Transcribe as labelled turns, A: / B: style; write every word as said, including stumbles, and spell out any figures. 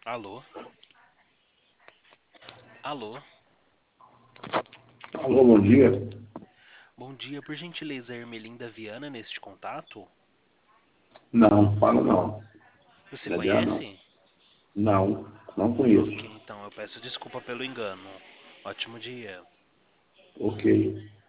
A: Alô? Alô?
B: Alô, bom dia.
A: Bom dia, por gentileza, Ermelinda Viana neste contato?
B: Não, fala não.
A: Você
B: Não é dela, não.
A: conhece?
B: Não, não conheço.
A: Ok, então eu peço desculpa pelo engano. Ótimo dia.
B: Ok.